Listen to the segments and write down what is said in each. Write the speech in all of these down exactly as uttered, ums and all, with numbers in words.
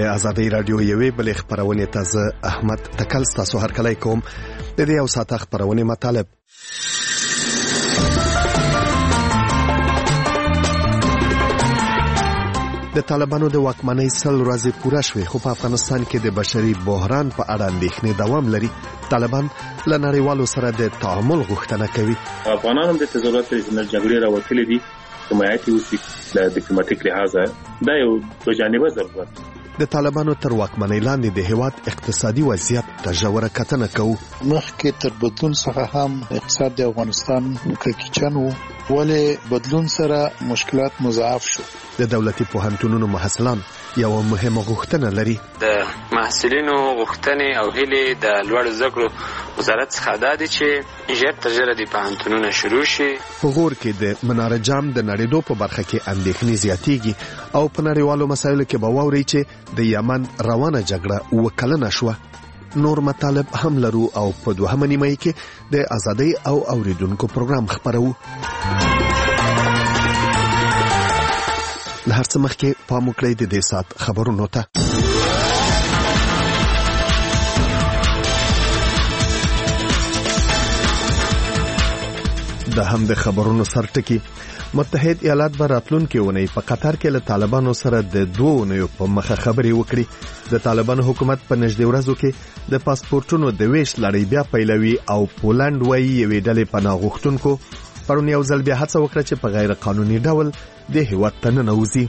د آزادۍ رادیو یوې بلې خبرونې ته زه احمد تکل ستاسو هرکلی کوم. د دې یو ساعته خبرونې مطالب: د طالبانو د واکمنۍ سل ورځې پوره شوې، خو په افغانستان کې د بشري بحران په اړه اندېښنې دوام لري. طالبان له نړیوالو سره د تعامل غوښتنه کوي. افغانان هم د ضرورت لري چې د جګړې راوتلې دي حمایت وشي د ډیپلوماټیک لحاظه. دا یو دو جانبه ضرورت. د طالبانو تر واکمنۍ لاندې د هیواد اقتصادي وضعیت ته ژوره کتنه کوو. مخکې تر بدلون څخه هم اقتصاد د افغانستان ککچن وو، ولې بدلون سره مشکلات مضاعف شو. د دولتي پوهنتونونو محصلان یو مهمه غوښتنه لري. د محصلینو غوښتنې او هیلې د لوړ زده کړو وزارت څخه دا دي چې ژر تر ژره د پوهنتونونه شروع شي. په غور کې د مناره جام د نړیدو په برخه کې اندېښنې زیاتېږي او په نړیوالو مسایلو کې به واورئ چې د یمن روانه جګړه اوه کلنه شوه. نور مطالب هم لرو او په دوهمه نیمه کې د ازادۍ او اوریدونکو پروګرام خبرو. له هر څه مخکې پام وکړئ د دې ساعت خبرونو ته. د هم د خبرونو سرټکی: متحد ایالات به راتلونکي اونۍ په قطر کې له طالبانو سره د دوه اونیو په مخه خبرې وکړي. د طالبانو حکومت په نږدې ورځو کې د پاسپورتونو د ویش لړۍ بیا پیلوي او پولند وایي یوې ډلې پناه غوښتونکو پرون یو ځل بیا هڅه وکړه چې په غیر قانوني ډول د هیواد ته ننوځي.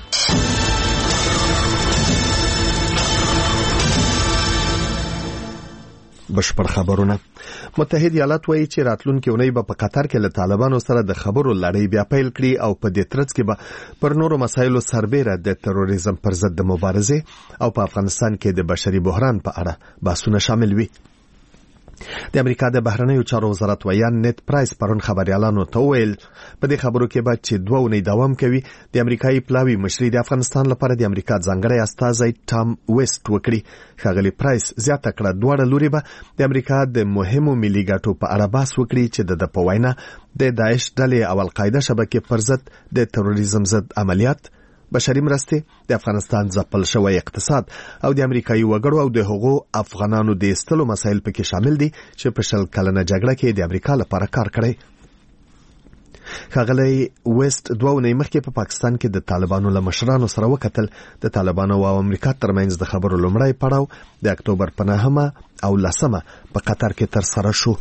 بشپړ خبرونه: متحد ایالات وایي چې راتلونکي اونۍ به په قطر کې له طالبانو سره د خبرو لړۍ بیا پیل کړي او په دې ترڅ کې به پر نورو مسایلو سربېره د تروریزم پر ضد د مبارزې او په افغانستان کې د بشري بحران په اړه بحثونه شامل وي. د امریکا د بهرنیو چارو وزارت ویان نیت پرایس پرون خبريالانو ته ویل په دې خبرو کې به چې دوه اونۍ دوام کوي. د امریکایي پلاوی مشري د افغانستان لپاره د امریکا ځانګړی استازی ټام ویسټ وکړي. ښاغلي پرایس زیاته کړه دواړه لوري به د امریکا د مهمو ملي ګټو په اړه بحث وکړي چې د په وینا د داعش ډلې او القاعده شبکې پر ضد د تروریزم ضد عملیات، بشري مرستې، د افغانستان ځپل شوی اقتصاد او د امریکایي وګړو او د هغو افغانانو د ایستلو مسایل پکې شامل دي چې په شل کلنه جګړه کې د امریکا لپاره کار کړی. ښاغلی ویسټ دوه اونۍ مخکې په پاکستان کې د طالبانو له مشرانو سره وکتل. د طالبانو او امریکا ترمنځ د خبرو لومړی پړاو د اکتوبر په نهمه او لسمه په قطر کې تر سره شو.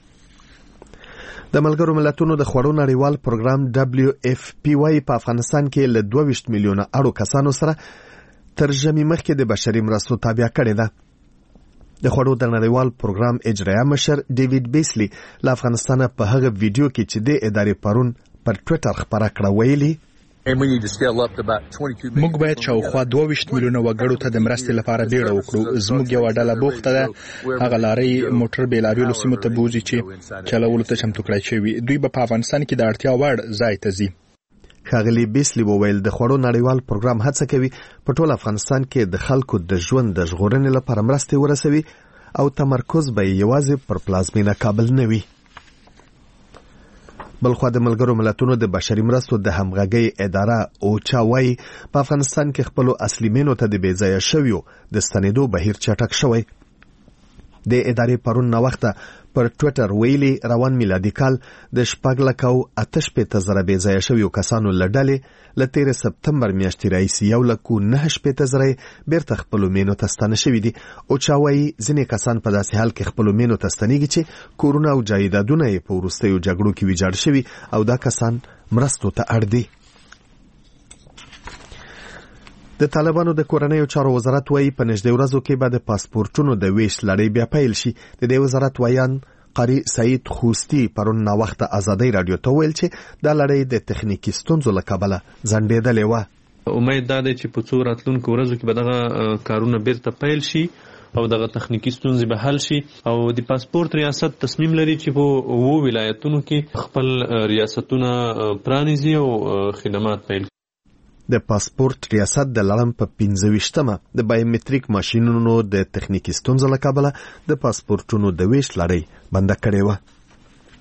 د ملګرو ملتونو د خوړو نړیوال پروګرام دبلیو اف پی واي په افغانستان کې له دوه ویشت میلیونه اړو کسانو سره تر ژمي مخکې د بشري مرستو تابع کړې ده. د خوړو د نړیوال پروګرام اجرایه مشر ډیوډ بیسلی له افغانستانه په هغه ویډیو کې چې د ادارې پرون پر ټویټر خبره کړه ویلي موږ باید شاوخوا دوه ویشت میلیونه وګړو ته د مرستې لپاره بیړه وکړو. زموږ یو ډله بوخته ده، هغه لارې موټر بیلابیلو سیمو ته بوځي چې چلولو ته چمتو کړای شوي. دوی به په افغانستان کې د اړتیا وړ ځای ته ځي. ښاغلي بیسلی وویل د خوړو نړیوال پروګرام هڅه کوي په ټول افغانستان کې د خلکو د ژوند د ژغورنې لپاره مرستې ورسوي او تمرکز به یوازې پر پلازمینه کابل نه وي. بلخوا د ملګرو ملتونو د بشري مرستو د همغږۍ اداره اوچا وايي په افغانستان کې خپلو اصلي مینو ته د بې ځایه شویو د ستنېدو بهیر چټک شوی. د ادارې پرون ناوخته پر ټویټر ویلي روان میلادي کال د شپږ لکه او اته شپېته زره بې ځایه شویو کسانو له ډلې له تېرې سپتمبر میاشتې راهیسې یو لک او نهه شپېته زره یې بیرته خپلو مینو ته ستانه شوي دي. اوچا وایي ځینې کسان په داسې حال کې خپلو مینو ته ستنېږي چې کورونه او جایدادونه یې په وروستیو جګړو کې ویجاړ شوي او دا کسان مرستو ته اړ دي. د طالبانو د کورنیو چارو وزارت وایي په نږدې ورځو کې به د پاسپورتونو د ویش لړۍ بیا پیل شي. د دې وزارت ویان قاری سعید خوستی پرون ناوخته آزادۍ رادیو ته ویل چې دا لړۍ د تخنیکی ستونزو له کبله ځنډېدلې وه. امید دا دی چې په څو راتلونکو ورځو کې به دغه کارونه بیرته پیل شي او دغه تخنیکی ستونزې به حل شي. او د پاسپورت ریاست تصمیم لري چې په اوو ولایتونو کې خپل ریاستونه پرانیزي او خدمات پیل. د پاسپورت ریاست د لړم په پنځه ویشتمه د بایومټریک ماشینونو د تخنیکی ستونزو له کبله د پاسپورتونو د ویش لړۍ بنده کړې وه.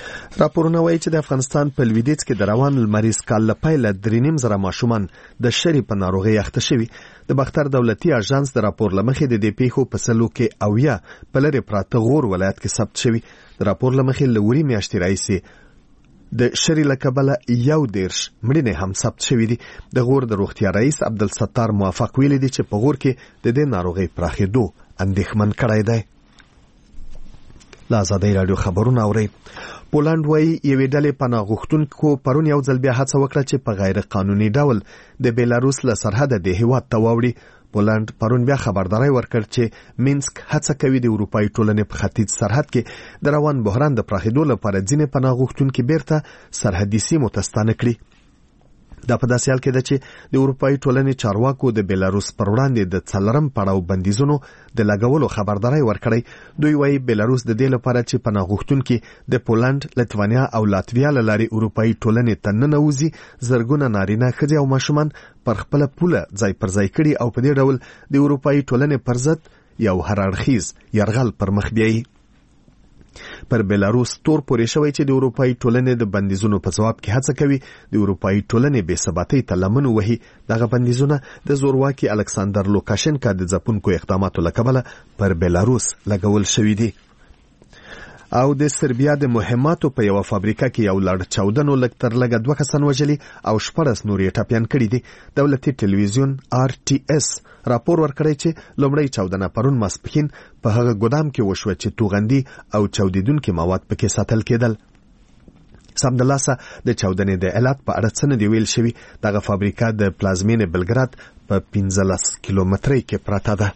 راپورونه وایي چې د افغانستان په لویدیځ کې د روان لمریز کال له پیله درې نیم زره ماشومان د شری په ناروغۍ اخته شوي. د باختر دولتي اژانس د راپور له مخې د دې پیښو په سلو کې اویا په لرې پراته غور ولایت کې ثبت شوي. د راپور له مخې له وړي میاشتې راهیسې د شری له کبله یو دېرش مړینې هم ثبت شوي دي. د غور د روغتیا رئیس عبدالستار موافق ویلي دي چې په غور کې د دې ناروغۍ پراخېدو اندېښمن کړی دی. له ازادۍ راډیو خبرونه اورئ. پولند وایي یوې ډلې پناه غوښتونکو پرون یو ځل بیا هڅه وکړه چې په غیر قانوني ډول د بیلاروس له سرحده د هیواد ته واوړي. پولند پرون بیا خبرداری ورکړ چې مینسک هڅه کوي د اروپایي ټولنې په ختیځ سرحد کې د روان بحران د پراخېدو لپاره ځینې پناه غوښتونکي بیرته سرحدي سیمو ته ستانه کړي. دا په داسې حال کې ده چې د اروپایي ټولنې چارواکو د بیلاروس پر وړاندې د څلورم پړاو بندیزونو د لګولو خبرداری ورکړی. دوی وایي بیلاروس د دې لپاره چې پناه غوښتونکي د پولند، لتوانیا او لاتویا له لارې اروپایي ټولنې ته ننوځي، زرګونه نارینه ښځې او ماشومان پر خپله پوله ځای پر ځای کړي او په دې ډول د اروپایي ټولنې پر ضد یو هراړخیز یرغل پر مخ بیایي. پر بیلاروس تور پورې شوی چې د اروپایي ټولنې د بندیزونو په ځواب کې هڅه کوي د اروپایي ټولنې بې ثباتۍ ته لمن ووهي. دغه بندیزونه د زورواکي الکساندر لوکاشنکا د ځپونکو اقداماتو له کبله پر بیلاروس لګول شوي دي. او د سربیا د مهماتو په یو فابریکه کې یو لړ چاودنو لږ تر لږه دوه کسان وژلي او شپږ نور یې ټپیان کړي دي. دولتي ټلویزیون آر ټي اس راپور ورکړی چې لومړی چاودنه پرون ماسپښین په هغه ګودام کې وشوه چې توغندي او چاودیدونکي مواد پکې ساتل کېدل. سمدلاسه د چاودنې د علت په اړه څه نه دی ویل شوي. دغه فابریکه د پلازمینې بلګراد په پنځلس کیلومترۍ کې پراته ده.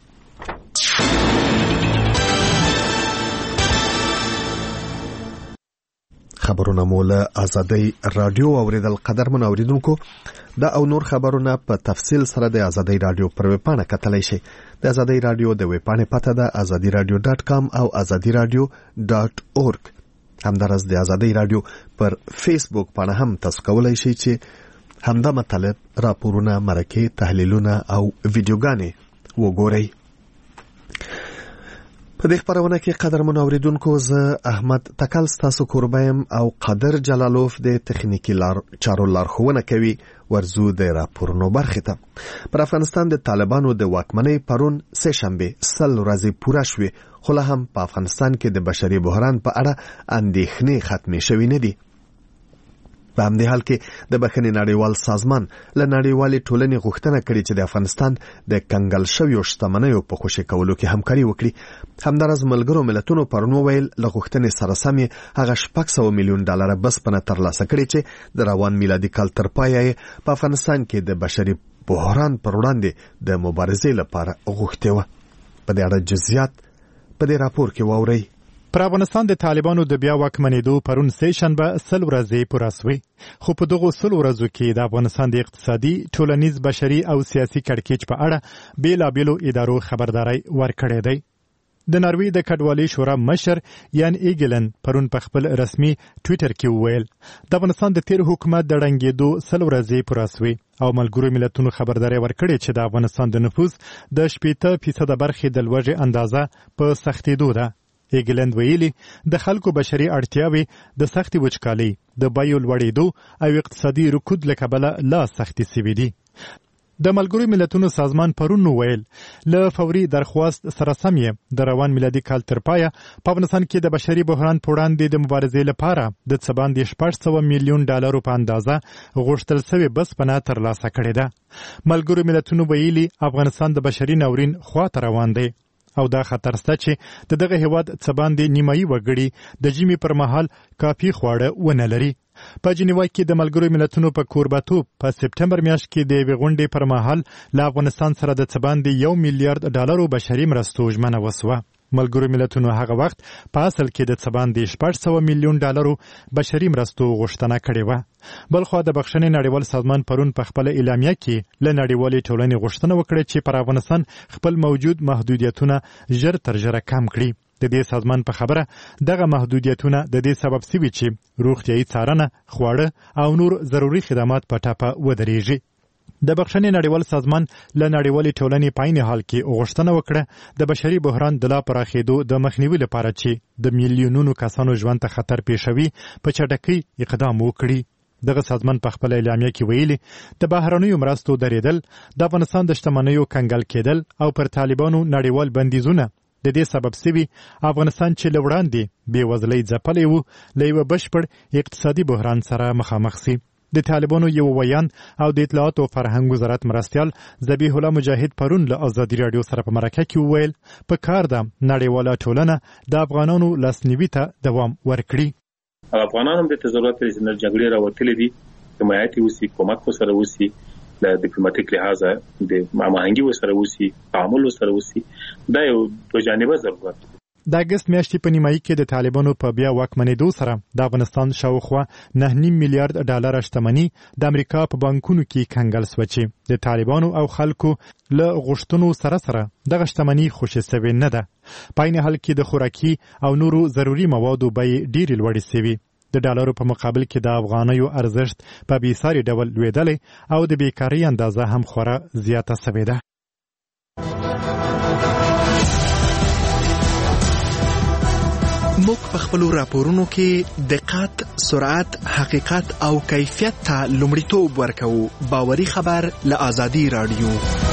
خبرونه مو له ازادۍ راډیو اوریدل. قدرمن اوریدونکو، دا او نور خبرونه په تفصیل سره د ازادۍ راډیو پر ویبپاڼه کتلی شئ. د ازادۍ راډیو د ویبپاڼې پته ده ازادي راډیو ډاټ کام او ازادي راډیو ډاټ اورګ. همدارس د ازادۍ راډیو پر فیسبوک پاڼه هم تاسو کولی شئ چې همدا مطلب، راپورونه، مرکې، تحلیلونه او ویډیوګانې وګورئ. په دې خبرونه کې قدرمن اوریدونکو، زه احمد تکل ستاسو کوربایم او قادر جلالوف د تخنیکی لار چارو لارښوونه کوي. ورزو د راپورونو برخې ته. پر افغانستان د طالبانو د واکمنۍ پرون سه شنبه سل ورځې پوره شوې، خو لا هم په افغانستان کې د بشري بحران په اړه اندېښنې ختمې شوې نه دي. په همدې حال کې د بخښنې نړیوال سازمان له نړیوالې ټولنې غوښتنه کړې چې د افغانستان د کنګل شویو شتمنیو په خوشي کولو کې همکاري وکړي. همدارس ملګرو ملتونو پرون وویل له غوښتنې سره سم یې هغه شپږ سوه میلیون ډالره بسپنه ترلاسه کړې چې د روان میلادي کال تر پایه یې په افغانستان کې د بشري بحران پر وړاندې د مبارزې لپاره غوښتې وه. په دې اړه جزئیات په دې راپور کې واورئ. پر افغانستان د طالبانو د بیا واکمنېدو پرون سه شنبه سل ورځې پوره شوې، خو په دغو سل ورځو کې د افغانستان د اقتصادي، ټولنیز، بشري او سیاسي کړکېچ په اړه بېلابېلو ادارو خبرداری ورکړی دی. د ناروې د کډوالۍ شورا مشر یان ایګلن پرون په خپل رسمي ټویټر کې وویل د افغانستان د تیر حکومت د ړنګېدو سل ورځې پوره شوې او ملګرو ملتونو خبرداری ورکړې چې د افغانستان د نفوس د شپېته فیصده برخې د لوږې اندازه په سختېدو ده. ایګلند ویلي د خلکو بشري اړتیاوې د سختې وچکالۍ، د بیو لوړېدو او اقتصادي رکود له کبله لا سختې سوي دي. د ملګرو ملتونو سازمان پرون ویل له فوري درخواست سره سم یې د روان میلادي کال تر پایه په افغانستان کې د بشري بحران په وړاندې د مبارزې لپاره د څه باندې شپږ سوه میلیون ډالرو په اندازه غوښتل سوې بسپنه ترلاسه کړې ده. ملګرو ملتونو ویلي افغانستان د بشري ناورین خواته روان دی او دا خطر شته چې د دغه هیواد څه باندې نیمایي وګړي د ژمي پر مهال کافي خواړه ونه لري. په جنیوا کې د ملګرو ملتونو په کوربه‌توب په سپټمبر میاشت کې د یوې غونډې پر مهال له افغانستان سره د څه باندې یو میلیارډ ډالرو بشري مرستو ژمنه وسوه. ملګرو ملتونو هغه وخت په اصل کې د څه باندې شپږ سوه میلیون ډالرو بشري مرستو غوښتنه کړې وه. بلخوا د بخښنې نړیوال سازمان پرون په خپله اعلامیه کې له نړیوالې ټولنې غوښتنه وکړه چې پر افغانستان خپل موجود محدودیتونه ژر تر ژره کم کړي. د دې سازمان په خبره دغه محدودیتونه د دې سبب سوي چې روغتیایي څارنه، خواړه او نور ضروري خدمات په ټاپه ودرېږي. د بخښنې نړیوال سازمان له نړیوالې ټولنې په عین حال کې غوښتنه وکړه د بشري بحران د لا پراخېدو د مخنیوي لپاره چې د میلیونونو کسانو ژوند ته خطر پیښوي په چټکۍ اقدام وکړي. دغه سازمان په خپل اعلامیه کې ویلي د بهرنیو مرستو درېدل، د افغانستان د شتمنیو کنګل کېدل او پر طالبانو نړیوال بندیزونه د دې سبب سوي افغانستان چې له وړاندې بېوزلۍ ځپلی و له یوه بشپړ اقتصادي بحران سره مخامخ سي. د طالبانو یو ویان او د اطلاعات او فرهنګ وزارت مرستیال ذبیح الله مجاهد پرون له ازادي رادیو سره په مرکه کې وویل په کار ده نړیواله ټولنه د افغانانو لاسنیوي ته دوام ورکړي. افغانان هم د ضرورت لري چې جګړې راوتلې دي، حمایت وسی، کومک وسره وسی، د ډیپلوماټیک لحاظه د هماهنګي وسره وسی، تعامل وسره وسی. دا یو دوه جانبه ضرورت دی. د اګست میاشتې په نیمایي کې د طالبانو په بیا واکمنېدو سره د افغانستان شاوخوا نه نیم میلیارډ ډالر شتمني د امریکا په بانکونو کې کنګل سوه چې د طالبانو او خلکو له غوښتنو سره سره دغه شتمني خوشې سوې نه ده. په عین حال کې د خوراکي او نورو ضروري موادو بیې ډېرې لوړې سوي. د ډالرو په مقابل کې د افغانیو ارزښت په بېساري ډول لوېدلی او د بیکارۍ اندازه هم خورا زیاته سوې ده. موږ په خپلو راپورونو کې دقت، سرعت، حقیقت او کیفیت ته لومړیتوب ورکوو. باوري خبر له ازادي رادیو.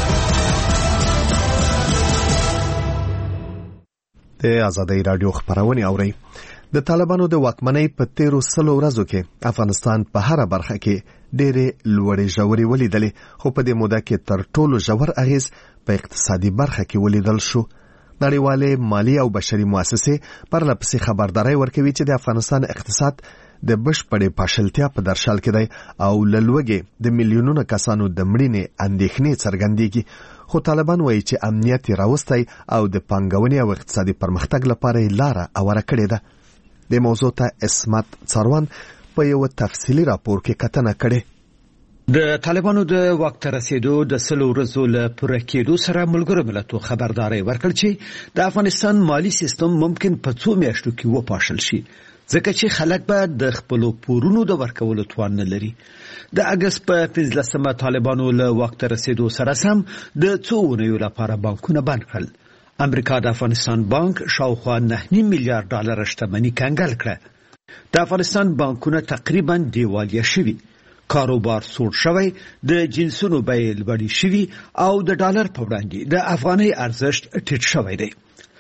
د ازادي رادیو خبرونه اورئ. د طالبانو د واکمنۍ په تیرو سلو ورځو کې افغانستان په هر برخه کې ډېرې لوړې ژورې ولیدلې، خو په دې موده کې تر ټولو ژور اغیز په اقتصادي برخه کې ولیدل شو. نړیوالې مالی او بشري مؤسسې پرلپسې خبرداري ورکوي چې د افغانستان اقتصاد د بشپړې پاشلتیا په درشل کې دی او له لوږې د میلیونونو کسانو د مړینې اندېښنې څرګندېږي. خو طالبان وایي چې امنیت یې راوستی او د پانګونې او اقتصادي پرمختګ لپاره یې لاره اوره کړې ده. د موضوع ته اسمت څاروان په یو تفصیلي راپور کې کتنه کړې. د طالبانو د واک ته رسیدو د سلو ورځو له پوره کېدو سره ملګرو ملتونو خبرداري ورکړ چې د افغانستان مالی سیستم ممکن په څو میاشتو کې وپاشل شي، ځکه چې خلک به د خپلو پورونو د ورکولو توان نه لري. د اګست په پنځلسمه طالبانو له واک ته رسیدو سره سم د څو اونیو لپاره بانکونه بند کړل. امریکا د افغانستان بانک شاوخوا نه نیم میلیارډ ډالر شتمني کنګل کړه. د افغانستان بانکونه تقریبا دیوالیه شوي، کاروبار سوړ شوی، د جنسونو بیې لوړې شوي او د ډالر په وړاندې د افغانۍ ارزښت ټیټ شوی دی.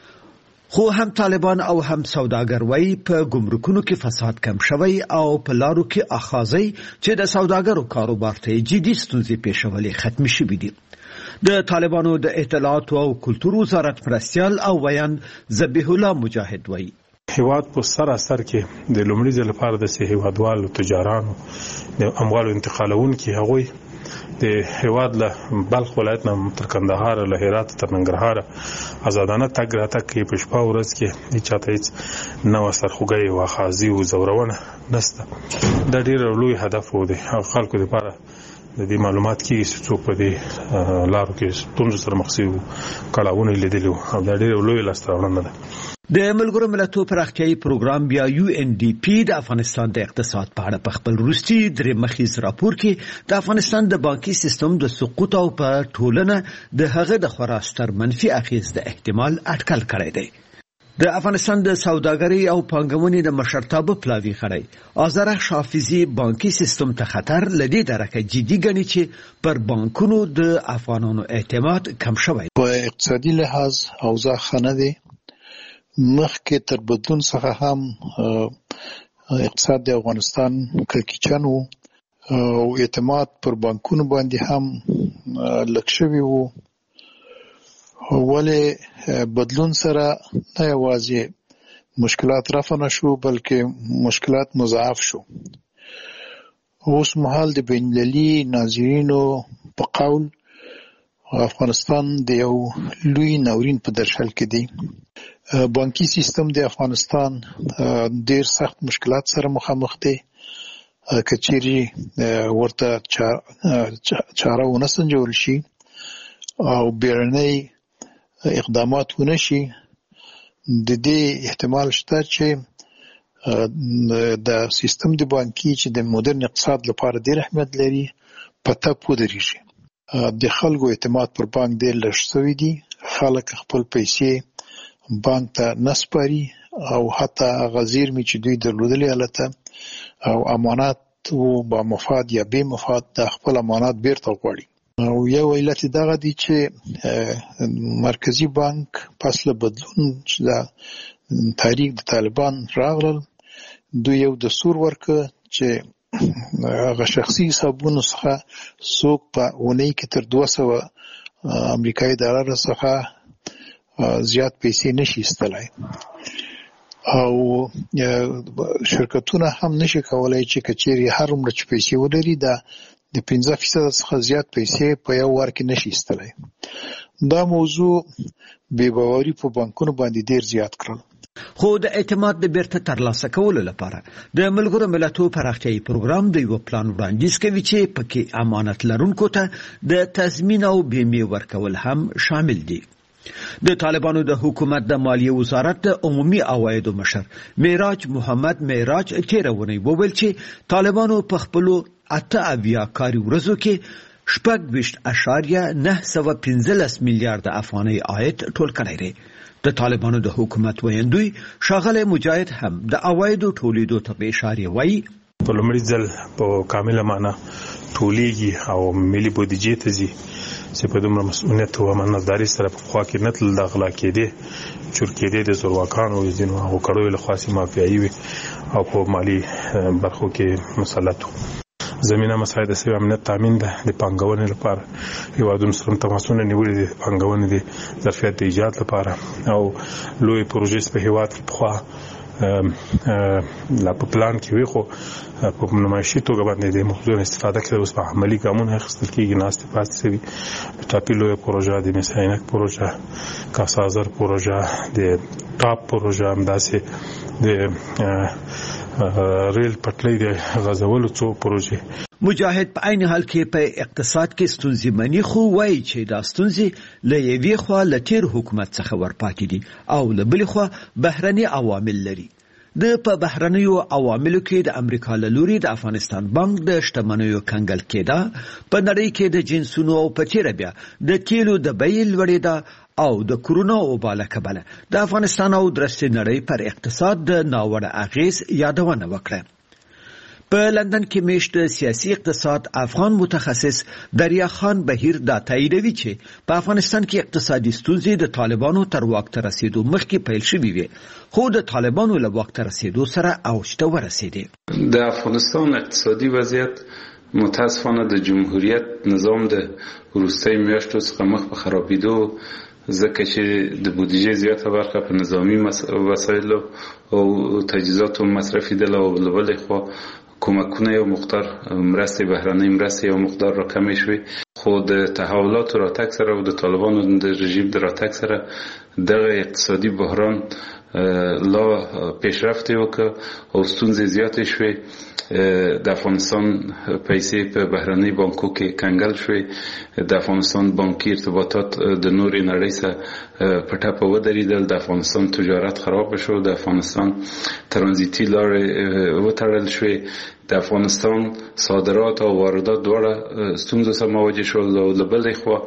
خو هم طالبان او هم سوداګر وایي په ګمرکونو کې فساد کم شوی او په لارو کې اخاذي چې د سوداګرو کاروبار ته جدي ستونزې پیښولې ختم شوي دي. د طالبانو د اطلاعات او کلتور وزارت مرستیال او ویان ذبیح الله مجاهد وایي هیواد په سر اثر کې د لومړي ځل لپاره د سه هیوادوالو تجارانو د اموالو انتقالون کې هغوی د هیواد له بلخ ولایت نه تر کندهار له هرات تر ننګرهار آزادانه تګ راتګ کې په شپه ورځ کې هیڅ چاته هیڅ نو سرخوږی او خازي او زورونه نشته. د ډېر لوی هدف و دی خلکو لپاره د دې معلومات کې چې څوک په دې لارو کې ستونزو سره مخ شي کړهونه لیدلي او د ډېر لوی لاستهراوړنه ده. د ملګرو ملتونو پراختیايي پروګرام بیا یو ان ډي پی د افغانستان د اقتصاد په اړه په خپل وروستي درې مخیز راپور کې د افغانستان د بانکي سیستم د سقوط او په ټولنه د هغه د خورا ستر منفي اغیز د احتمال اټکل کړی دی. د افغانستان د سوداګرۍ او پانګونې د مشرتابه پلاوي غړی آذر شافعي بانکي سیستم ته خطر لدی درکه جدي ګڼي چې پر بانکونو د افغانانو اعتماد کم شوی. په اقتصادي لحاظ اوضاع خنه دی. مخکې تر بدلون څخه هم اقتصاد د افغانستان کړکېچن و او اعتماد پر بانکونو باندې هم لږ شوی و. ولې بدلون سره نه یوازې مشکلات رفع نشو بلکې مشکلات مضاعف شو. اوس مهال د بین المللي ناظرینو په قول افغانستان د یو لوی ناورین په درشل کې دی. بانکي سیستم د افغانستان ډېر سخت مشکلات سره مخامخ دی. کچېرې ورته چاره ونه سنجول شي او بیړنۍ اقدامات ونه شي، د دې احتمال شته چې د سیستم د بانکي چې د مدرن اقتصاد لپاره ډېر اهمیت لري په ټپ ودرېږي. د خلکو اعتماد پر بانک ډېر لږ شوی دی. خلک خپل پیسې بانک ته نه سپاري او حتی هغه زیرمې چې دوی درلودلې هلته او امانات و با مفاد یا بې مفاد د خپل امانات بیرته غواړي. او یو علت دغه دی چې مرکزی بانک پس له بدلون چې د تحریک د طالبان راغلل دوی یو دستور ورکړ چې هغه شخصي حسابونو څخه څوک په اونۍ کې تر دوه سوه امریکایي ډالر څخه زیات پیسې نشي ایستلی او شرکتونه هم نشي کولای چې کچېرې هر عمر چې پیسې ولري دا د پنځه فیصد څخه زیات پیسې په یو وار کې نشي ایستلی. دا موضوع بې باوري په بانکونو باندې ډېر زیات کړل. خو د اعتماد د بیرته ترلاسه کولو لپاره د ملګرو ملتونو پراختیایي پروګرام د یو پلان وړاندیز کوي چې پکې امانت لرونکو ته د تضمین او بیمې ورکول هم شامل دي. د طالبانو د حکومت د مالیې وزارت د عمومي عوایدو مشر معراج محمد معراج تېره اونۍ وویل چې طالبانو په خپلو اته اویا کاري ورځو کې شپږ ویشت اعشاریه نه سوه پنځلس میلیارده افغانۍ عاید ټول کړی دی. د طالبانو د حکومت ویاندوی ښاغلی مجاهد هم د عوایدو ټولیدو ته په اشارې وایي په لومړي ځل په کامله معنا ټولیږي او ملي بودیجې ته ځي چې په دومره مسؤلیت او امانتداري سره په خوا کې نه تلل د غلا کېدې چور کېدې د زورواکانو ځینو هغو کړیو له خوا مافیایي وي او په مالي برخو کې مسلط وو. زمینه مساعد سوی امنیت تامین ده د پانګونې لپاره هیوادونو سره تماسونه نیولي دي پانګونې د ظرفیت د ایجاد لپاره او لوی پروژې په هیواد کې پخوا لا په پلان کې وي خو په نمایشي توګه باندې د موضوع استفاده کړي اوس په عملي ګامونه اخیستل کېږي. ناستې پاتې شوي ټاپي لویه پروژه د مسعینک پروژه کاسازر پروژه د ټاپ پروژه همداسې د ریل پټلۍ د غځولو څو پروژې. مجاهد په عین حال کې په اقتصاد کې ستونزې مني خو وایي چې دا ستونزې له یوې خوا له تیر حکومت څخه ورپاتې دي او له بلې خوا بهرني عوامل لري. د په بهرنیو عواملو کې د امریکا له لوري د افغانستان بانک د شتمنیو کنګل کېده، په نړۍ کې د جنسونو او په تیره بیا د تیلو د بیې لوړېده او د کرونا وبا له کبله د افغانستان او درستې نړۍ پر اقتصاد د ناوړه اغیز یادونه وکړه. په لندن کې میشت سیاسي اقتصاد افغان متخصص دریا خان بهیر دا تاییدوي چې په افغانستان کې اقتصادي ستونزې د طالبانو تر واک ته رسیدو مخکې پیل شوې وي خو د طالبانو له واک ته رسیدو سره اوج ته ورسېدې. د افغانستان اقتصادي وضعیت متاسفانه د جمهوریت نظام د وروستۍ میاشتو څخه مخ په خرابېدو ځکه چې د بودیجې زیاته برخه په نظامي وسایلو او تجهیزاتو مصرفېدله او له بلې خوا کومکونه یو مقدار مرستې بهرنۍ مرستې یو مقدار راکمې شوې خو د تحولاتو راتګ سره او د طالبانو د رژیم د راتګ سره دغه اقتصادي بحران لا پیشرفت وکړ او ستونزې زیاتې شوې. د افغانستان پیسې په بهرنۍ بانکو کې کنګل شوې، د افغانستان بانکي ارتباطات د نورې نړۍ سره په ټپه ودرېدل، د افغانستان تجارت خراب شو، د افغانستان ترانزیتي لارې وتړل شوې، د افغانستان صادرات او واردات دواړه ستونزو سره مواجه شول او له بلې خوا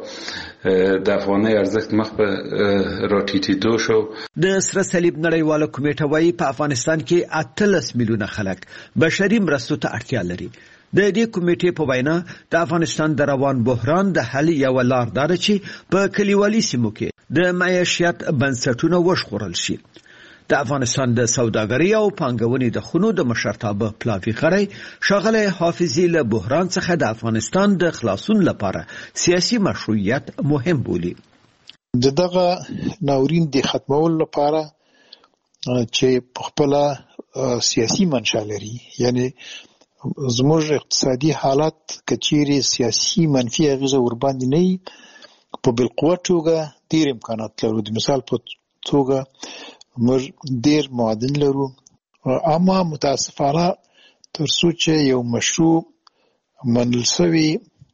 د افغانۍ ارزښت مخ په راټیټېدو شو. د سره صلیب نړیواله کمیټه وايي په افغانستان کې اتلس میلیونه خلک بشري مرستو ته اړتیا لري. د دې کمیټې په وینا د افغانستان د روان بحران د حل یوه لار دا ده چې په کلیوالي سیمو کې د معیشت بنسټونه وژغورل شي. د افغانستان د سوداګرۍ او پانګونې د خونو د مشرتابه پلاوي غړی ښاغلی حافظي له بحران څخه د افغانستان د خلاصون لپاره سیاسي مشروعیت مهم بولي. د دغه ناورین د ختمولو لپاره چې په خپله سیاسي منشا لري، یعنی زموږ اقتصادي حالت که چیرې سیاسي منفي اغیزه ورباندې نه وي په بالقوه توګه ډېر امکانات لرو. د مثال په توګه موږ ډېر معادن لرو، اما متاسفانه تر څو چې یو مشروع منل شوی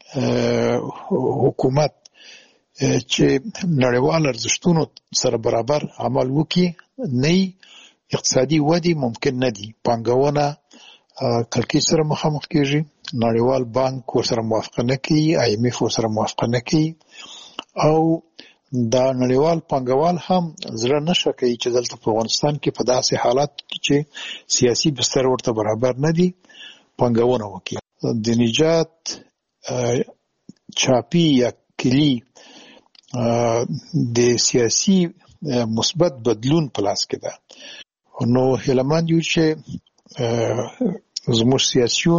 حکومت چې نړیوال ارزښتونو سره برابر عمل وکړي نه اقتصادي ودې ممکن نه دي. پانګونه کړکېچ سره مخامخ کېږي، نړیوال بانک ورسره موافقه نه کوي، آی ایم اف ورسره موافقه نه کوي او دا نړیوال پانګوال هم زړه نشه کوي چې دلته په افغانستان کې په داسې حالات کې چې سیاسي بستر ورته برابر نه دي پانګونه وکړي. د نجات چاپی یا کلی د سیاسي مثبت بدلون په لاس کې ده. نو هیلمند یو چې زموږ سیاسيون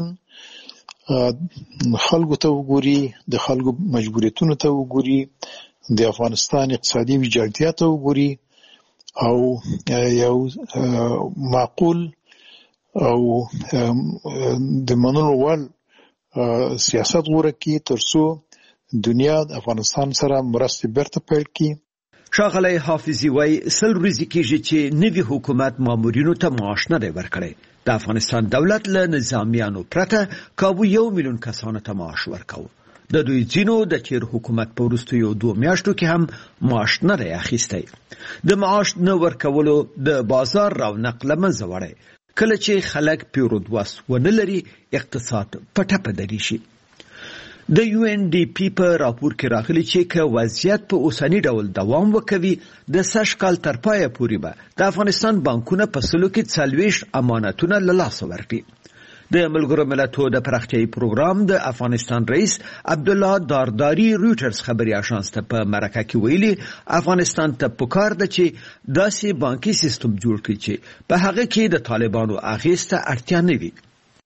خلکو ته وګوري، د خلکو مجبوریتونو ته وګوري، د افغانستان اقتصادي ویجاړتیا ته وګوري او یو معقول او د منلو وړ سیاست غوره کړي ترڅو دنیا د افغانستان سره مرستې بیرته پیل کړي. ښاغلی حافظي وایي سل ورځې کېږي چې نوي حکومت مامورینو ته معاش نه دی ورکړی. د افغانستان دولت له نظامیانو پرته کابو یو میلیون کسانو ته معاش ورکاوه. د دوی ځینو د تیر حکومت په وروستیو دوه میاشتو کې هم معاش نه دی اخیستی. د معاش نه ورکولو د بازار رونق له منځه وړی. کله چې خلک پیرود وس ونه لري اقتصاد په ټپه دری شي. د یو ان ډي پی په راپور کې راغلي چې که وضعیت په اوسنی ډول دوام وکوي د سږ کال تر پایه پورې به د افغانستان بانکونه په سلو کې څلوېښت امانتونه له لاسه ورکړي. د ملګرو ملتونو د پراختیایي پروګرام د افغانستان رئیس عبدالله دارداري رویټرز خبري اژانس ته په مرکه کې ویلي افغانستان ته پکار ده چې داسې بانکي سیستم جوړ کړي چې په هغه کې د طالبانو اغېز ته اړتیا نه وي.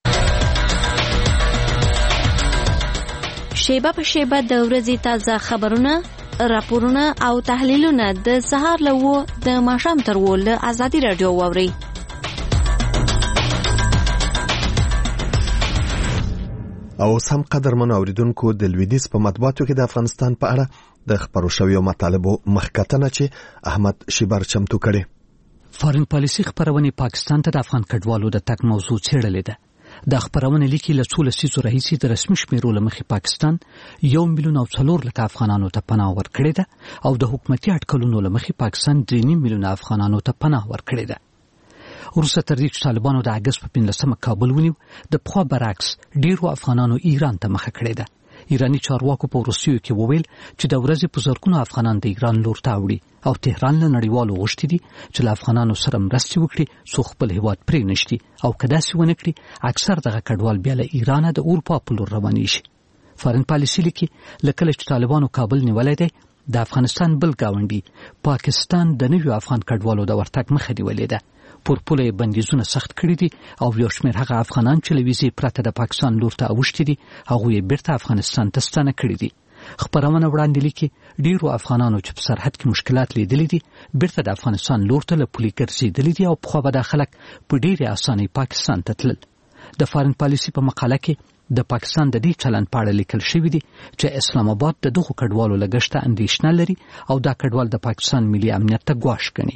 شیبه په شیبه د ورځې تازه خبرونه، راپورونه او تحلیلونه د سهار له و د ماښام تر و له ازادي رادیو واورئ. او سم قدرمنو اوریدونکو د لویدیځ په مطبوعاتو کې د افغانستان په اړه د خبرو شویو مطالبو مخکتنه چې احمد شیبر چمتو کړي. فارن پالیسي خبرونه پاکستان ته د افغان کډوالو د تک موضوع څېړلې ده. د خبرونه لیکي له څو لسیزو راهیسې د رسمي شمیرو له مخې پاکستان یو میلیون او څلور لکه افغانانو ته پناه ورکړې ده او د حکومتي اټکلونو له مخې پاکستان درې نیم میلیونه افغانانو ته پناه ورکړې ده. وروسته تر دې چې طالبانو د اګست په پنځلسمه کابل ونیو د پخوا برعکس ډیرو افغانانو ایران ته مخه کړې ده. ایرانی چارواکو په وروستیو کې وویل چې د ورځې په زرګونو افغانان د ایران لور ته اوړي او تهران له نړیوالو غوښتي دي چې له افغانانو سره مرستې وکړي څو خپل هیواد پرې نشي او که داسې ونه کړي اکثر دغه کډوال بیا له ایران د اروپا په لور روانې شي. فارن پالیسي لیکي له کله چې طالبانو کابل نیولی دی د افغانستان بل ګاونډي پاکستان د نویو افغان کډوالو د ورتګ مخه نیولې ده. پر پوله بندیزونه سخت کړي دي او یو شمېر هغه افغانان چې له ویزې پرته د پاکستان لور ته اوښتي دي هغوی یې بیرته افغانستان ته ستانه کړي دي. خبرونه وړاندې لیکي ډیرو افغانانو چې په سرحد کې مشکلات لیدلي دي بیرته د افغانستان لور ته له پولې ګرځېدلي دي او پخوا به دا خلک په ډیرې اسانۍ پاکستان ته تلل. د فارن پالیسي په مقاله کې د پاکستان د دې چلند په اړه لیکل شوي دي چې اسلام آباد د دغو کډوالو له ګشته اندېښنه لري او دا کډوال د پاکستان ملي امنیت ته ګواښ ګڼي.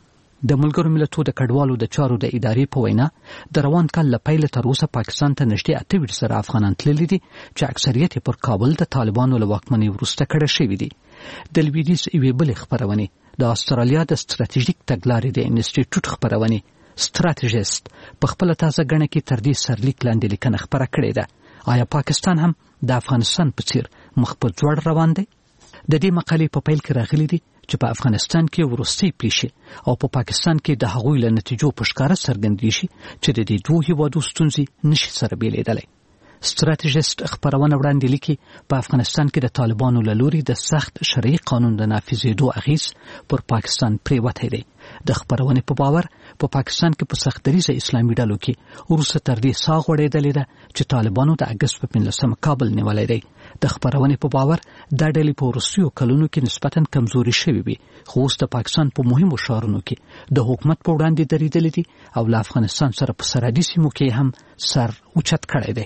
د ملګرو ملتونو د کډوالو د چارو د ادارې په وینا د روان کال له پیله تر اوسه پاکستان ته نږدې اته ویشت زره افغانان تللي دي چې اکثریت یې پر کابل د طالبانو له واکمنۍ وروسته کډه شوي دي. د لویدیځ یوې بلې خپرونې د استرالیا د ستراتیژیک تګلارې د انسټیټیوټ خپرونې ستراتیژیست په خپله تازه ګڼه کې تر دې سرلیک لاندې لیکنه خپره کړې ده. آیا پاکستان هم د افغانستان په څیر مخ په ځوړ روان دی؟ د دې مقالې په پیل کې راغلي دي چې په افغانستان کې وروستۍ پیښې او په پاکستان کې د هغوی له نتیجو په ښکاره څرګندې شي چې د دې دوه هیوادو ستونزې نشي سره بیلېدلی. ستراتیژیست خبرونه وړاندې لیکي په افغانستان کې د طالبانو له لوري د سخت شرعي قانون د نافذېدو اغېز پر پاکستان پرېوتی دی. د خبرونې په باور په پاکستان کې په سختدریزه اسلامي ډلو کې وروسته تر دې ساه غوړېدلې ده چې طالبانو د اګست په پنځلسمه کابل نیولی دی. د خبرونې په باور دا ډلې په وروستیو کلونو کې نسبتاً کمزوري شوي وي خو اوس د پاکستان په مهمو ښارونو کې د حکومت په وړاندې درېدلې دي او له افغانستان سره په سرحدي سیمو کې هم سر اوچت کړی دی.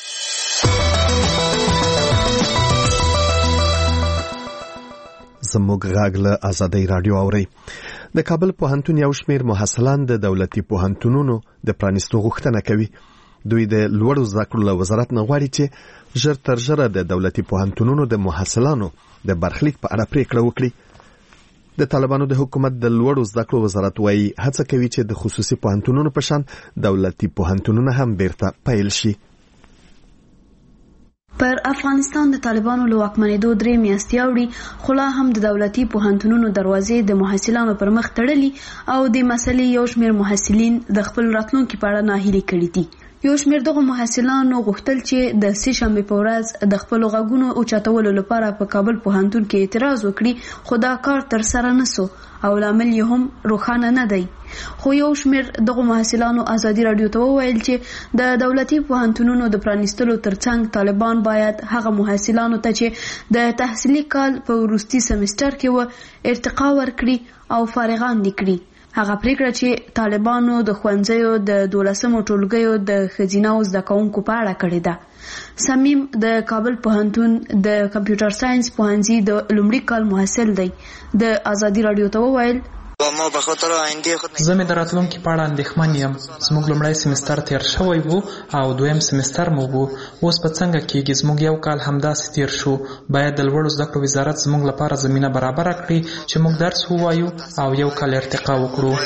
زموږ غږ له ازادۍ راډیو اورئ. د کابل پوهنتون یو شمېر محصلان د دولتي پوهنتونونو د پرانیستو غوښتنه کوي. دوی د لوړو زده کړو له وزارت نه غواړي چې ژر تر ژره د دولتي پوهنتونونو د محصلانو د برخلیک په اړه پریکړه وکړي. د طالبانو د حکومت د لوړو زده کړو وزارت وايي هڅه کوي چې د خصوصي پوهنتونونو په شان دولتي پوهنتونونه هم بیرته پیل شي. پر افغانستان د طالبانو له واکمنېدو درې میاشتې اوړي خو لا هم د دولتي پوهنتونونو دروازې د محصلانو پر مخ تړلي او د مسلې یو شمېر محصلین د خپل راتلونکي په اړه ناهیلي کړي دي. یو شمېر دغه محصلانو غوښتل چې د سې شنبې په ورځ د خپلو غږونو اوچتولو لپاره په کابل پوهنتون کې اعتراض وکړي، خو دا کار ترسره نه سو او لامل یې هم روښانه نه دی. خو یو شمېر دغه محصلانو ازادي راډیو ته وویل چې د دولتي پوهنتونونو د پرانیستلو ترڅنګ طالبان باید هغه محصلانو ته چې د تحصیلي کال په وروستي سمستر کې و ارتقا ورکړي او فارغان دي کړي. هغه پریکړه چې طالبانو د ښوونځیو د دولسمو ټولګیو د ښځینه زده کوونکو په اړه کړې ده. صمیم د کابل پوهنتون د کمپیوټر ساينس پوهنځي د لومړي کال محصل دی. د ازادي راډیو ته وویل زه مې د راتلونکي په اړه اندېښمن یم. زموږ لومړی سمستر تیر شوی وو او دویم سمستر مو وو. اوس په څنګه کېږي؟ زموږ یو کال همداسې تیر شو. باید د لوړو زده کړو وزارت زموږ لپاره زمینه برابره کړي چې موږ درس ووایو او یو کال ارتقا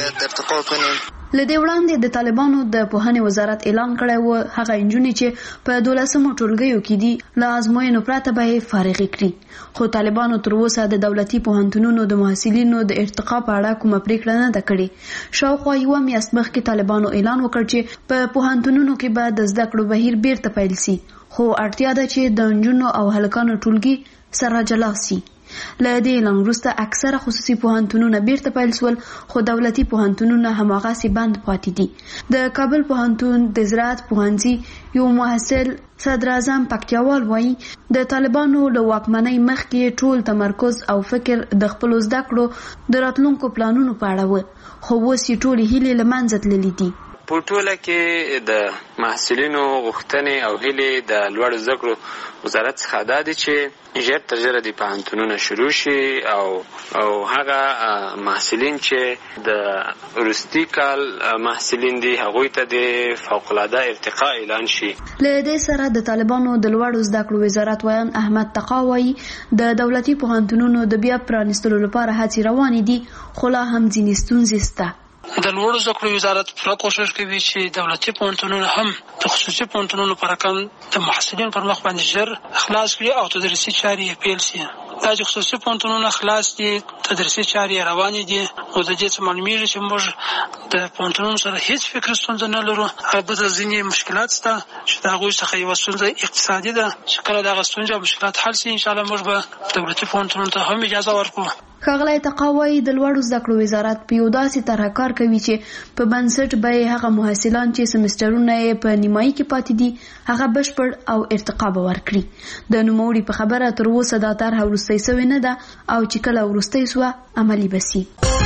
وکړو. لدې وړاندې د طالبانو د پوهنې وزارت اعلان کړی و هغه نجونې چې په دولسمو ټولګیو کې دي له ازموینو پرته به یې فارغې کړي. خو طالبانو تر اوسه د دولتي پوهنتونونو د محصلینو د ارتقا په اړه کومه پریکړه نه ده کړې. شاوخوا یوه میاشت مخکې طالبانو اعلان وکړ چې په پوهنتونونو کې به د زده کړو بهیر بیرته پیل سي، خو اړتیا ده چې د نجونو او هلکانو ټولګي سره جلا سي. له دې اعلان وروسته اکثره خصوصي پوهنتونونه بیرته پیل سول، خو دولتي پوهنتونونه هماغسې بند پاتې دي. د کابل پوهنتون د زراعت پوهنځي یو محصل صدر اعظم پکتیاوال وایي د طالبانو له واکمنۍ مخکې ټول تمرکز او فکر د خپلو زده کړو د راتلونکو پلانونو په اړه و، خو اوس یې ټولې هیلې له منځه تللې دي. په ټوله کې د محصلینو غوښتنې او هیلې د لوړو زده کړو وزارت څخه دا دي چې ژر تر ژره د پوهنتونونه شروع شي او او هغه محصلین چې د وروستي کال محصلین دي هغوی ته د فوق العاده ارتقا اعلان شي. له دې سره د طالبانو د لوړو زده کړو وزارت ویان احمد تقا وایي د دولتي پوهنتونونو د بیا پرانیستلو لپاره هڅې روانې دي، خو لا هم ځینې ستونزې شته. د لوړو زده کړو وزارت پوره کوشش کوي چې دولتي پوهنتونونه هم د خصوصي پوهنتونونو په رقم د محصلینو پر مخ باندې ژر خلاص کړي او تدریسي چارې یې پیل شي. دا چې خصوصي پوهنتونونه خلاص دي، تدریسي چارې یې روانې دي، نو د دې څه معلومیږي چې موږ د پوهنتونونو سره هیڅ فکري ستونزه نه لرو. البته ځینې مشکلات شته چې د هغوی څخه یوه ستونزه اقتصادي ده چې کله دغه ستونزې او مشکلات حل شي انشاءالله موږ به دولتي پوهنتونونو ته هم اجازه ورکړو. ښاغلی تقاوی د لوړو زده کړو وزارت په یو داسې طرحه کار کوي چې په بنسټ به هغه محصلان چې سمسترونه یې په نیمایي کې پاتې دي هغه بشپړ او ارتقا به ورکړي. د نوموړي په خبره تر اوسه دا طرحه وروستۍ سوې نه ده او چې کله وروستۍ سوه عملي به سي.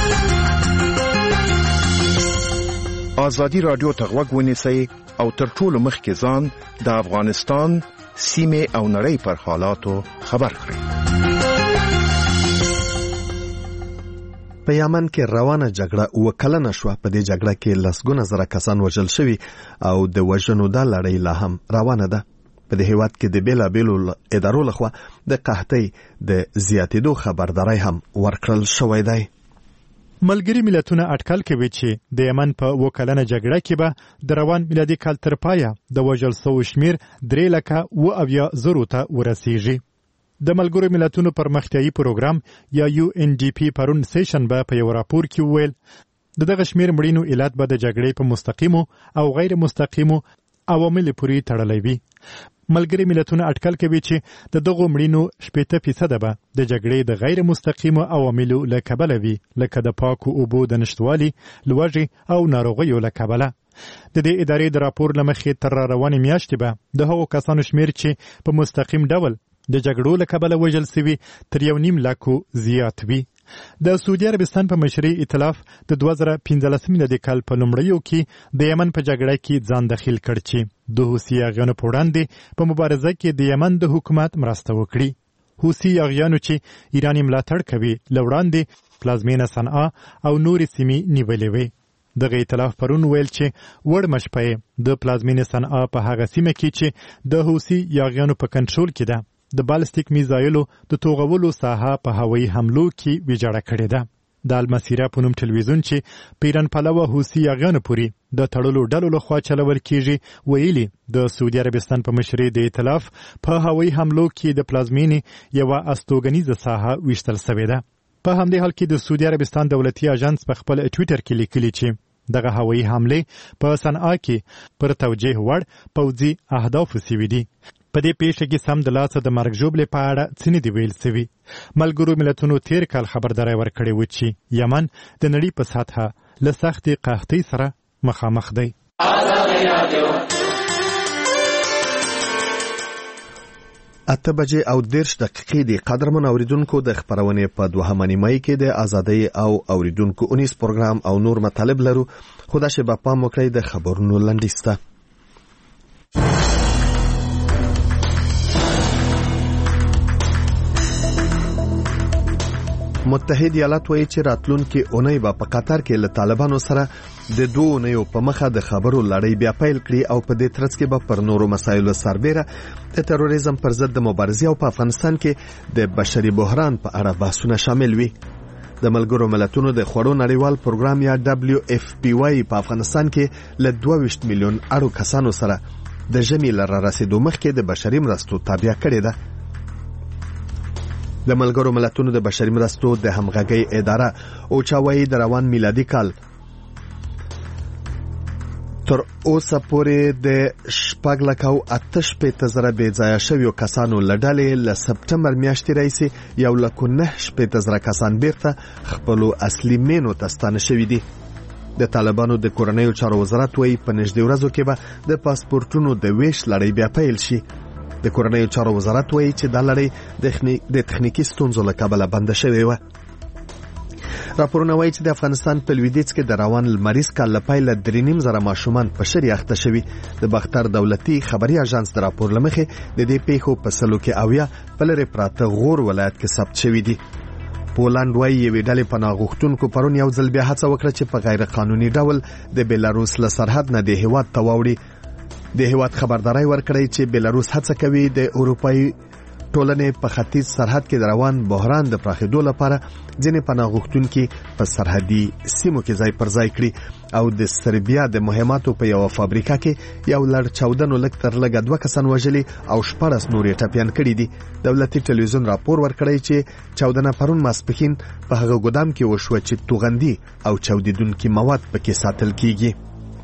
ازادي راډیو ته غوږ ونیسئ او تر ټولو مخکې ځان د افغانستان سیمې او نړۍ پر حالاتو خبر کړئ. په یمن کې روانه جګړه وکلنه شوه. په دې جګړه کې لسګونه زره کسان وژل شوي او د وژنو دا لړۍ لا هم روانه ده. په دې هیواد کې د بیلابیلو ادارو لخوا د قحطۍ د زیاتېدو خبرداری هم ورکړل شوی دی. ملګري ملتونه اټکل کوي چې د یمن په وکلنه جګړه کې به د روان میلادي کال تر پایه د وژل شوو شمیر درې لکه اوه اویا زرو ته ورسیږي. د ملګرو ملتونو پرمختیایي پروګرام یا یو ان ډي پی پرون سیشنبه په یو راپور کې وویل د دغه شمیر مړینو علت به د جګړې په مستقیمو او غیر مستقیمو عواملو پورې تړلی وي. ملګري ملتونه اټکل کوي چې د دغو مړینو شپېته فیصده به د جګړې د غیر مستقیمو عواملو له کبله وي، لکه د پاکو اوبو د نشتوالي، لوږې او ناروغیو له کبله. د دې ادارې د راپور له مخې تر راروانې میاشتې به د هغو کسانو شمیر چې په مستقیم ډول د جګړو له کبله وژل سوي تر یو نیم لاکو زیات وي. د سعودي عربستان په مشرۍ ائتلاف د دوه زره پنځلس میلادي کال په لومړیو کې د یمن په جګړه کې ځان دخیل کړ چې د حوثي یاغیانو په وړاندې په مبارزه کې د یمن د حکومت مرسته وکړي. حوثي یاغیانو چې ایران ملاتړ کوي له وړاندې پلازمینه صنعا او نورې سیمې نیولې وې. دغه ائتلاف پرون ویل چې وړ مشپه د پلازمینه صنعا په هغه سیمه کې چې د حوثي یاغیانو په کنټرول کې ده د بالستیک میزایلو د توغولو ساحه په هوایي حملو کې ویجاړه کړې ده. د المسیره په نوم ټلویزیون چې پیران پلوه حوثي یاغانو پوري د تړلو ډلو لخوا چلول کیږي ویلي د سعودي عربستان په مشرۍ د ائتلاف په هوایي حملو کې د پلازمینې یوه استوګنیزه ساحه ویشتل شوې ده. په همدې حال کې د سعودي عربستان دولتي اژانس په خپل ټویټر کې لیکلي چې دغه هوایي حملې په صنعا کې پر توجیه وړ پوځي اهداف سوي دي. په دې پیښه کې سم د لاسه د مرګ ژوبلې په اړه څه نه دي ویل سوي. ملګرو ملتونو تیر کال خبرداری ورکړې وه چې یمن د نړۍ په سطحه له سختې قحطۍ سره مخامخ دی. اته بجې او دېرش دقیقې دي. قدرمن اوریدونکو د خپرونې په دوهمه نیمایي کې د ازادۍ او اوریدونکو اونیز پروګرام او نور مطالب لرو، خو دا چې به پام وکړئ د خبرونو لنډیز ته. متحد ایالات وایي چې راتلونکي اونۍ به په قطر کې له طالبانو سره د دوه اونیو په مخه د خبرو لړۍ بیا پیل کړي او په دې ترڅ کې به پر نورو مسایلو سربیره د تروریزم پر ضد د مبارزې او په افغانستان کې د بشري بحران په اړه بحثونه شامل وي. د ملګرو ملتونو د خوړو نړیوال پروګرام یا دبلیو اف پی واي په افغانستان کې له دوه ویشت میلیون اړو کسانو سره د ژمي له رارسېدو مخکې د بشري مرستو تابع کړې ده. د ملګرو ملتونو د بشري مرستو د همغږۍ اداره اوچا وايي د روان میلادي کال تر اوسه پورې د شپږ لک او اته شپېته زره بې ځایه شویو کسانو له ډلې له سپټمبر میاشتې راهیسې یو لک او نهه شپېته زره کسان بیرته خپلو اصلي مینو ته ستانه شوي دي. د طالبانو د کورنیو چارو وزارت وایي په نږدې ورځو کې به د پاسپورټونو د ویش لړۍ بیا پیل شي. د کورنیو چارو وزارت وایي چې دا لړۍ د تخنیکي ستونزو له کبله بنده شوې وه. راپورونه وایي چې د افغانستان په لویدیځ کې د روان لمریز کال له پیله درې نیم زره ماشومان په شري اخته شوي. د باختر دولتي خبري اژانس د راپور له مخې د دې پیښو په سلو کې اویا په لرې پراته غور ولایت کې ثبت شوي دي. پولند وایي یوې ډلې پناه غوښتونکو پرون یو ځل بیا هڅه وکړه چې په غیر قانوني ډول د بیلاروس له سرحد نه د هیواد ته واوړي. د هیواد خبرداری ورکړی چې بیلاروس هڅه کوي د اروپایي ټولنې په ختیځ سرحد کې د روان بحران د پراخېدو لپاره ځینې پناه غوښتونکي په سرحدي سیمو کې ځای پر ځای کړي او د سربیا د مهماتو په یوه فابریکه کې یو لړ چاودنو لږ تر لږه دوه کسان وژلي او شپاړس نور یې ټپیان کړي دي. دولتي ټلویزیون راپور ورکړی چې چاودنه پرون ماسپښین په هغه ګودام کې وشوه چې توغندي او چاودیدونکي مواد پکې ساتل کیږي.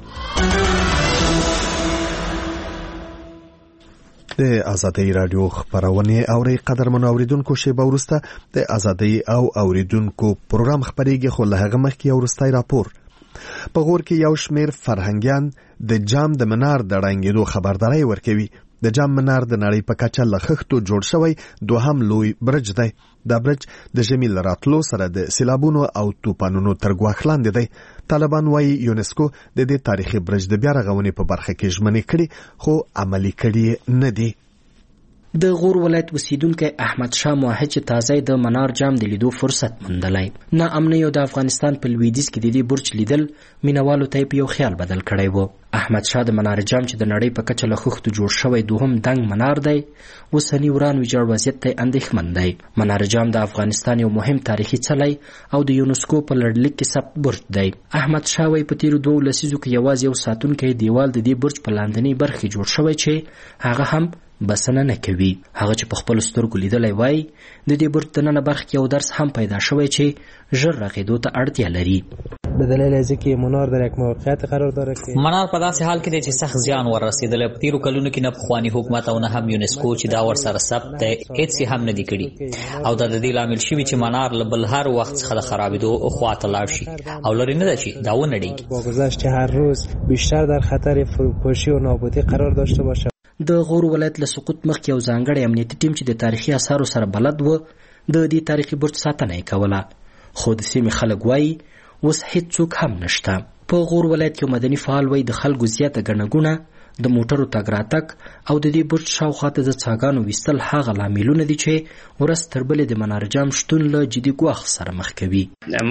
د ازادۍ رادیو خبرونه اوري. قدرمن اوریدونکو شیبه وروسته د ازادۍ او اوریدونکو پروګرام خبرېږي، خو له هغه مخکې یو وروستی راپور. په غور کې یو شمېر فرهنګیان د جام د منار د ړنګېدو خبرداری ورکوي. د جام منار د نړۍ په کچه له خښتو جوړ شوی دوهم لوی برج دی. دا برج د ژمي له راتلو سره د سیلابونو او طوفانونو تر ګواښ لاندې دی. طالبان وایي یونسکو د دې تاریخي برج د بیا رغونې په برخه کې ژمنې کړي خو عملي کړي نه دي. د غور ولایت اوسیدونکی احمد شاه موحد چې تازه د منار جام د لیدو فرصت موندلی. نا امنیو د افغانستان په لویدیځ کې د دې برج لیدل مینوالو ته په یو خیال بدل کړی وو. احمد شاه د منار جام چې د نړۍ په کچه له خښتو جوړ شوی دوهم دنګ منار دی اوسني وران ویجاړ وضعیت ته اندېښمن دی. منار جام د افغانستان یو مهم تاریخي څلی او د یونسکو په لړلیک کې ثبت برج دی. احمد شاه وایي په تیرو دوو لسیزو کې یوازې یو ساتونکی دیوال د دې برج په لاندنۍ برخې جوړ شوی چې هغه هم بسنه نه کوي. هغه چې په خپل سترګو لیدلی وای د دې برج دننه برخه کې یو درس هم پیدا شوی چې ژر رغېدو ته اړتیا لري. بدلیل از اینکه منار در یک موقعیت قرار داره که منار په داسې حال کې دی چې سخت زیان ورسېدلی. په تیرو کلونو کې نه پخواني حکومت او نه هم یونسکو چې دا ورسره ثبت دی هېڅ یې هم نه دي کړي او دا د دې لامل شوي چې منار له بل هر وخت څخه د خرابېدو خواته لاړ شي او لرې نه ده چې دا ونړېږي. با گذشت هر روز بیشتر در خطر فروپاشی و نابودی قرار داشته باشه. د غور ولایت له سقوط مخکې یو ځانګړی امنیتي ټیم چې د تاریخي اثارو سره بلد و د دې تاریخي برج ساتنه یې کوله، خو د سیمې خلک وایي اوس هیڅوک هم نشته. په غور ولایت کې مدني فعال وایي د خلکو زیاته ګڼه ګوڼه د موټرو تګ راتګ او د دې برج شاوخوا ته د څاګانو ویستل هغه لاملونه دي چې ورځ تر بلې د منار جام شتون له جدي ګواښ سره مخ کوي.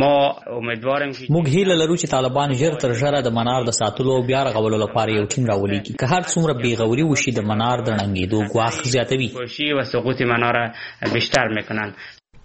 موږ هیله لرو چې طالبان ژر تر ژره د منار د ساتلو او بیا رغولو لپاره یو ټیم راولېږي. که هر څومره بېغوري وشي د منار د ړنګېدو ګواښ زیاتوي.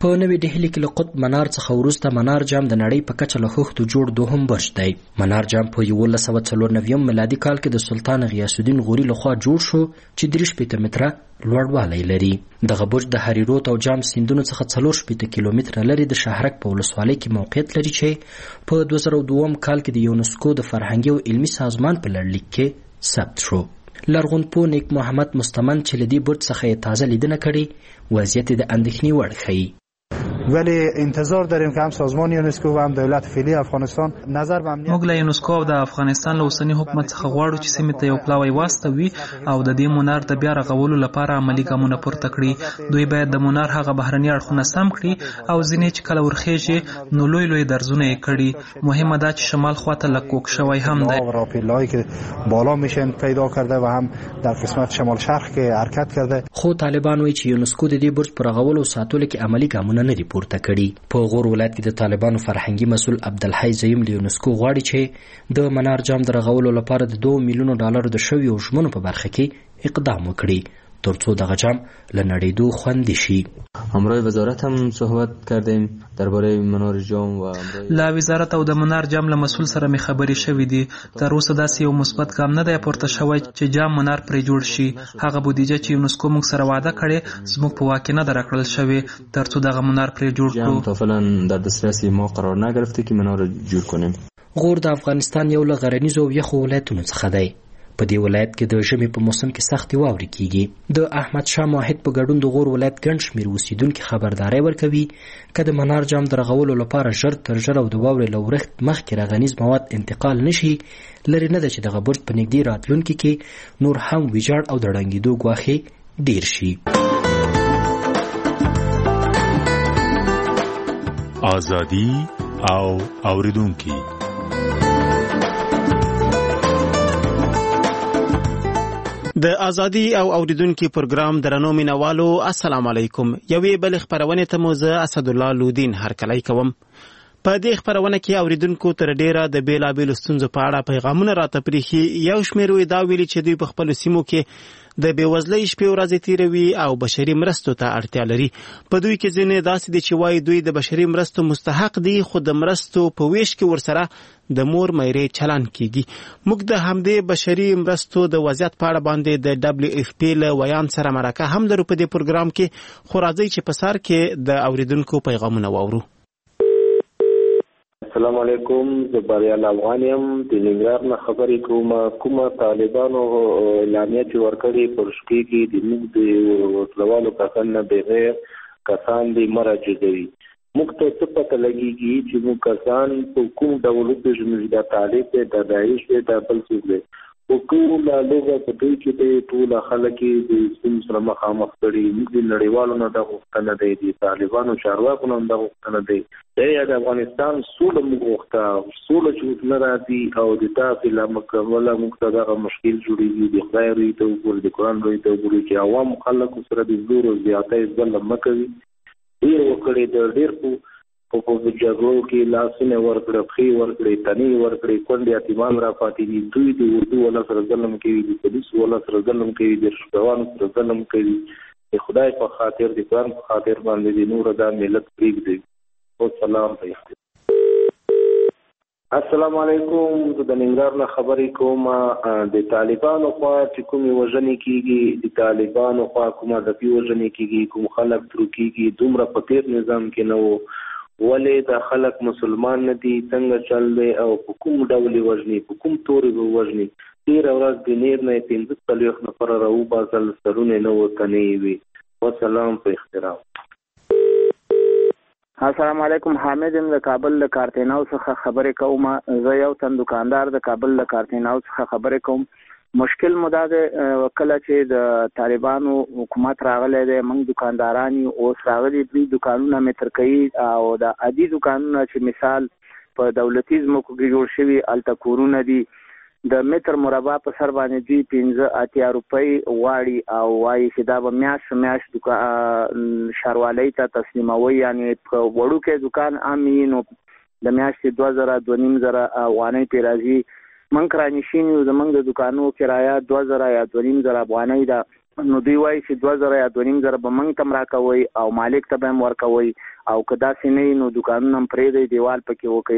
په نوې ډهلي کې له قطب منار څخه وروسته منار جام د نړۍ په کچه له خښتو جوړ دوهم برج دی. منار جام په یولس سوه څلور نوي میلادي کال کې د سلطان غیاث الدین غوري لخوا جوړ شو چې درې شپېته متره لوړوالی لري. دغه برج د هریروت او جام سیندونو څخه څلور شپېته کیلومتره لرې د شهرک په ولسوالۍ کې موقعیت لري چې په دوه زره دوه کال کې د یونسکو د فرهنګي او علمي سازمان په لړلیک کې ثبت شو. لرغونپوه نیک محمد مستمن چې له دې برج څخه یې تازه لیدنه کړې وضعیت د اندېښنې وړ ښیي. ولی انتظار داریم که هم سازمان یونسکو و هم دولت فعلی افغانستان نظر به امنیت موږ له یونسکو او د افغانستان له اوسني حکومت څخه غواړو چې سیمې ته یو پلاوی واستوي او د دې منار د بیا رغولو لپاره عملي ګامونه پورته کړي. دوی باید د منار هغه بهرني اړخونه سم کړي او ځینې چې کله ورخیږي نو لوی لوی درزونه یې کړي. مهمه ده چې شمال خواته لږ کوږ شوی هم دی. راپیلایی که بالا میشن پیدا کرده و هم در قسمت شمال شرق کې حرکت کرده. خو طالبان وایي چې یونسکو د دې برج پر رغولو او ساتلو کې عملي ګامونه نه دي پورته کړي. په غور ولایت کې د طالبانو فرهنګي مسؤل عبدالحی زیم له یونسکو غواړي چې د منار جام د رغولو لپاره د دوه میلیونو ډالرو د شویو ژمنو په برخه کې اقدام وکړي ترڅو دغه جام له نړیدو خوندي شي. همراه وزارت هم صحبت کردیم درباره منار جام و لا وزارت او د منار جام له مسؤل سره می خبرې شوې دي. تر اوسه داسې یو مثبت ګام نه دی پورته شوی چې جام منار پرې جوړ شي. هغه بودیجه چې یونسکو موږ سره وعده کړې زموږ په واک نه درکړل شوې ترڅو دغه منار پرې جوړ کړو. جام فعلا در دسترس ما قرار نگرفته که منار جوړ کنیم. غور د افغانستان یو له غرنیزو او یخو ولایتونو څخه دی. په دې ولایت کې د ژمي په موسم کې سختې واورې کیږي. د احمد شاه واحد په ګډون د غور ولایت ګڼ شمېر اوسیدونکي خبرداری ورکوي که د منار جام د رغولو لپاره ژر تر ژره او د واورې له ورښت مخکې رغنیز مواد انتقال نشي لرې نه ده چې دغه برج په نږدې راتلونکي کې نور هم ویجاړ او د ړنګېدو ګواښې ډیر شي. ازادي او اوریدونکي د ازادي او اوریدونکو پروګرام درنو مینوالو السلام علیکم. یوې بل خبرونه ته مو زه اسد الله لودین هرکلی کوم. په دې خبرونه کې اوریدونکو تر ډیره د بیلابیلو ستونزو په اړه پیغامونه راته پریښي. یو شمېر وی دا ویلي چې دوی په خپل سیمو کې د بېوزلۍ شپې ورځې تیروي او بشري مرستو ته اړتیا لري. په دوی کې ځینې داسې دي چې وایي دوی د بشري مرستو مستحق دي خو د مرستو په ویش کې ورسره د مور میرې چلن کیږي. موږ د همدې بشري مرستو د وضعیت په اړه باندې د دبليو اف پی له ویان سره مرکه هم لرو په دې پروګرام کې. خو راځئ چې په سر کې د اوریدونکو پیغامونه واورو. السلام علیکم، زه بریال افغان یم د ننګرهار نه خبرې کوم. کومه طالبانو اعلامیه چې ورکړې پر شپې کې د موږ د وسلوالو کسان نه بغیر کسان دې مراجعوي. موږ ته څه پته لګېږي چې موږ کسان په کوم ډول وپېژنو چې دا طالب دی، دا داعش دی، دا بل څوک دی. په ټوله لوږه په دوی کې دی ټوله خلک یې د ستونزو سره مخامخ کړي. موږ د نړیوالو نه دا غوښتنه دی، د طالبانو چارواکو نه هم دا غوښتنه دی. د افغانستان سوله موږ غوښته، سوله چې نه راځي او د داسې له مکمله موږ ته دغه مشکل جوړېږي. د خدای روی ته وګورئ، د قرآن روی ته وګورئ چې عوامو خلکو سره د زور او زیاتۍ ظلم مه کوي. ډېر وکړې د ډېر په جګړو کې لاسونه ورکړه، پښې ورکړې، تنې ورکړې، کونډې یتیمان را پاتې دي. دوی د اردو والا سره ظلم کوي، د پولیسو والا سره ظلم کوي، د شپهوانو سره ظلم کوي. د خدای په خاطر، د قرآن په خاطر باندې د نور دا ملت پرېږدي. سلام علیکم. السلام علیکم، زه د ننګرهار نه خبرې کوم. د طالبانو خوا چې کومې وژنې کېږي، د طالبانو خوا کومه ځپي وژنې کېږي، کوم خلک ترو کېږي، دومره په تېر نظام کې نه وو. ولې دا خلک مسلمان نه دي؟ څنګه چل دی او په کوم ډول وژني، په کوم تورې به وژني؟ تېره ورځ د نیر نه پنځه څلوېښت نفره راوباسل، سرونه نه ورته نه وي. وسلام په احترام. السلام علیکم، حامد یم د کابل له کارتیناو څخه خبرې کوم. زه یو تن دکاندار د کابل له کارتیناو څخه خبرې کوم. مشکل مو دا دی کله چې د طالبانو حکومت راغلی دی، موږ دکانداران یو اوس راغلي دوی دکانونه متر کوي او د عادي دکانونه چې مثال په دولتي ځمکو کې جوړ شوي هلته کورونه دي، د متر مربع په سر باندې دوی پنځه اتیا روپۍ غواړي او وایي چې دا به میاشت میاشت ښاروالۍ ته تسلیموي. یعنې په وړوکی دکان عام وي نو د میاشتې دوه زره دوه نیم زره افغانۍ پرې راځي. موږ کرانشین یو، زموږ د دکانو کرایه دوه زره یا دوه نیم زره افغانۍ ده. نو دوی وایي چې دوه زره یا دوه نیم زره به موږ ته هم راکوئ او مالک ته به هم ورکوئ او که داسې نه وي نو دوکانونه هم پرېږدئ دیوال پکې وکړئ.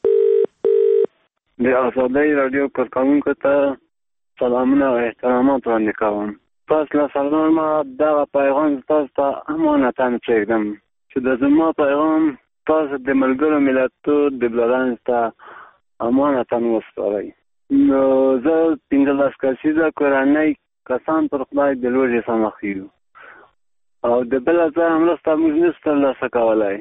د آزادۍ راډیو کارکوونکو ته سلامونه او احترامات وړاندې کوم. پس له سلامه دغه پیغام تاسو ته امانتاً پرېږدم چې د زما پیغام تاسو د ملګرو ملتونو ډیپلوماتانو ته امانتاً وسپارئ. نو زه پنځلس کسیزه کورنۍ کسان پر خدای د لوږې سره مخ یو او د بل ځای مرسته موږ نشو ترلاسه کولی.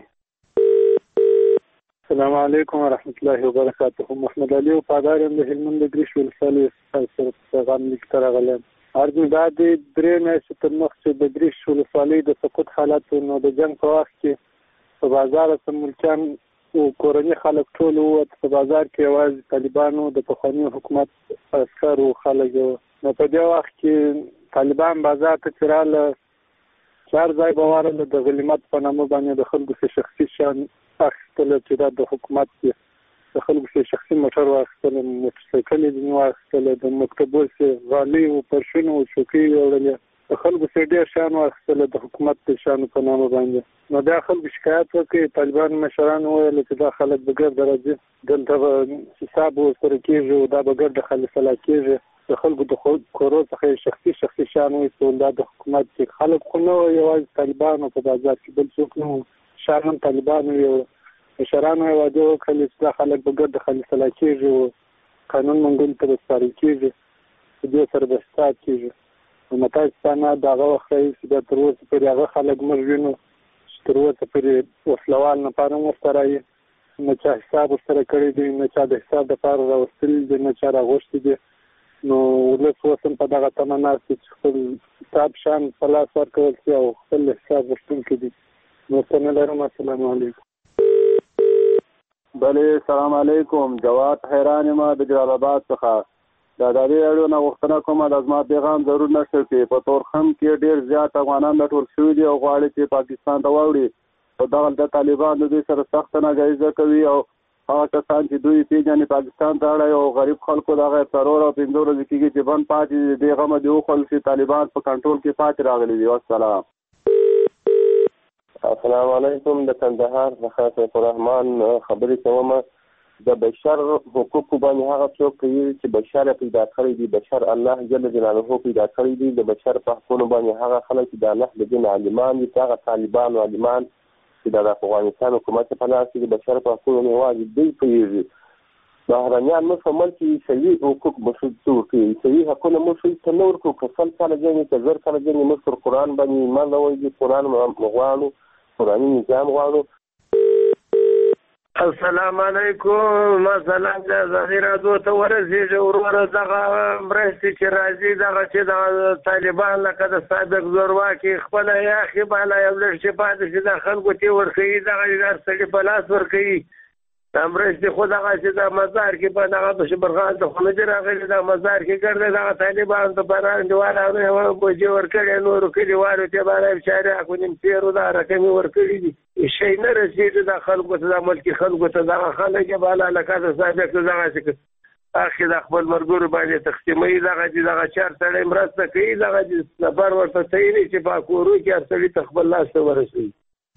السلام علیکم ورحمت الله وبرکاته. محمد علي وفادار یم د هلمند د ګریش ولسوالۍ سره پیغام لیک ته راغلی. عرض مې دا دی درې میاشتې تر مخکې چې د ګریش ولسوالۍ د سقوط حالت نو د جنګ په وخت کې په بازار کې ملکیان او کورني خلک ټول ووت. په بازار کې یوازې طالبانو د پخواني حکومت عسکر او خلک نو په دې وخت کې طالبان بازار ته چې راله چار ځای به وارله د غنیمت په نامه باندې د خلکو څخه شخصي شیان اخیستل چې دا د حکومت کې د خلکو څخه شخصي موټر واخیستل، موټرسایکل یې واخیستل، د مکتبو څخه غالۍ او پرشونه او چوکۍ وړلې، د خلکو څخه ډېر شیان واخیستل د حکومت د شیانو په نامه باندې. نو بیا خلکو شکایت وکړ. طالبان مشران وویل چې دا خلک به ګرده راځي، دلته به حساب ورسره کېږي او دا به ګرده خالصله کېږي. د خلکو د کورو څخه شخصي شخصي شیان وایستل. دا د حکومت کې خلک خو نه وو، یوازې طالبانو په بازار کې بل څوک نه وو. شیان هم طالبانو یو مشرانو یې وعده وکړلې چې دا خلک به ګرده خالصله کېږي او قانون منګولو ته به سپارل کېږي، په دې سره به حساب کېږي. نو متاسفانه د هغه وخت راهیسې بیا تر اوسه پورې هغه خلک موږ وینو چې تر اوسه پورې وسلوال لپاره هم ورته رایي، نه چا حساب ورسره کړی دی، نه چا د حساب دپاره راوستلي دي، نه چا راغوښتي دي. نو ولس اوس هم په دغه تمه ناست دي چې خپل حساب شیان په لاس ورکول شي او خپل حساب غوښتونکي دي. نو څه نه لرم. السلام علیکم. بلې سلام علیکم. جواد حیران یم د جلال آباد څخه. د ازادي راډیو نه غوښتنه کوم د زما پیغام ضرور نشر کړي. په تورخم کې ډېر زیات افغانان راټول شوي دي او غواړي چې پاکستان ته واوړي. او دغه د طالبان د دوی سره سخته ناجایزه کوي او هغه کسان چې دوی پیژني پاکستان ته اړوي او غریب خلکو دغه څلور او پنځه ورځې کېږي چې بند پاتې دي. دې غمه دې وخوړل چې طالبان په کنټرول کې پاتې راغلي دي. والسلام. السلام علیکم. د کندهار څخه سیف الرحمن خبرې کوم. د بشر حقوقو باندې هغه څوک کوي چې بشر پیدا کړی دي، بشر الله جل جلاله پیدا کړی دي. د بشر په حقوقو باندې هغه خلک چې د الله د دین عالمان دي، هغه طالبان او عالمان چې د افغانستان حکومت په لاس کې د بشر په حقوقو نه واجب دی کوي. بهرنیان مفهوم چې صحیح حقوق مشروع کوي، صحیح حقوق مشروع تنور کو کفل سره ځنې کزر سره ځنې مشر قرآن باندې ایمان لوي، قرآن مغوانو قرآني نظام غواړو. السلام علیکم. مثلا د ازادي راډیو ته ورسېږي وروره دغه مرستې چې راځي دغه چې د طالبان لکه د سابق زورواکي خپله یاخي بالا یو لږ چې پاتې شي د خلکو ته ورکوي، دغه هر سړي په لاس ورکوي. دا مرستې خو دغه چې د مزار کې په دغه بشبرخان ته خو نه دي راغلي، د مزار کې ګرځي دغه طالبان ته په انډیوالانو یې بوجې ورکړي، نورو کلیوالو ته بالا بچارې اکو نیم تېرو دا رقمې ورکړي دي. شی نه رسېږي د خلکو ته، د ملکي خلکو ته. دغه خلک یې بالا لکه د سابق دغه چې اخي د خپل مرګورو باندې تقسیموي، دغه چې دغه چار سړی مرسته کوي، دغه چې نفر ورته تعیني چې په کورو کې هر سړي ته خپل لاس ته ورسوي.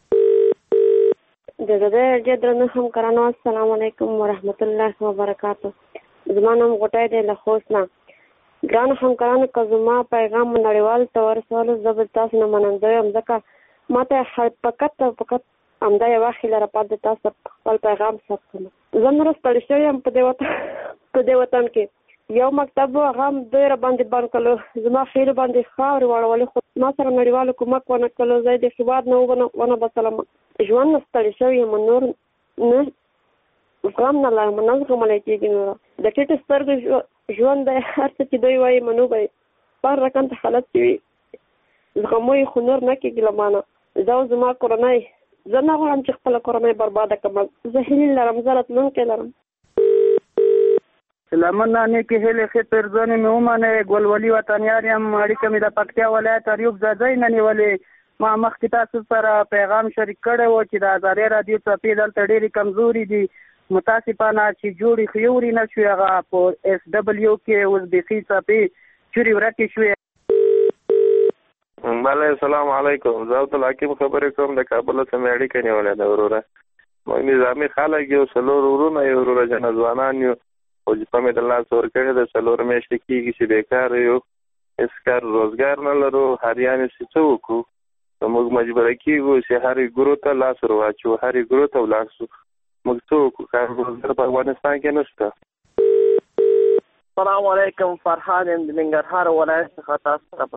د ازادي راډیو درنو همکارانو السلام علیکم ورحمت الله وبرکاته. زما نوم غوټۍ دی له خوست نه. ګرانو همکارانو که زما پیغام نړیوالو ته ورسولو زه به تاسو نه منندوی یم، ځکه ما ته فقط او فقط همدا یوه هیله راپاتې تاسو خپل پیغام ثبت کړم. زه نوره ستړې شوې یم په دې وطن په دې وطن کې. یو مکتب و هغه هم دوی راباندې بند کړلو، زما خیلو باندې خاورې واړولې، خو ما سره نړیوالو کومک ونه کړلو. زه د هېواد نه ونه بسلم، ژوند نه ستړې شوې یم، نور نه زغم نه لرم، نه زغملی کېږي. نوره د ټیټو سترګو ژوند دی، هر څه چې دوی وایي منو به یې. هر رقم ته حالت چې وي زغمو یې، خو نور نه کېږي له ما نه. زه او زما کورنۍ، زه نه غواړم چې خپله کورنۍ برباده کړم. زه هیلې لرم، زه راتلونکی لرم. سلامونه نیکې هیلې ښې پیرزونې مې ومنئ. ګلولي وطنیار یم. اړیکه مې د پکتیا ولایت اریوب ځاځی نه نیولې. ما مخکې تاسو سره پیغام شریک کړی و چې د ازادي راډیو څپې دلته ډېرې کمزوري دي. متاسفانه چې جوړې خیورې نه شوې، هغه په ایس ډبلیو کې اوس بیخي څپې چورې ورکې شوې. بله السلام علیکم. زه عبد الحکیم خبرې کوم د کابل څخه اړیکه نیولې ده وروره. موږ نظامي خلک یو څلور وروڼه یو وروره جنا ځوانان یو او چې په مې د لاس ورکړی د څلور میاشتې کېږي چې بیکار یو هېڅ کار روزګار نه لرو. هر یانې چې څه وکړو نو موږ مجبوره کېږو چې هرې ګرو ته لاس ور واچو هرې ګرو ته ولاړ شو. موږ څه وکړو کار روزګار په افغانستان کې نشته. السلام علیکم. فرحان یم د ننګرهار ولایت څخه تاسو سره په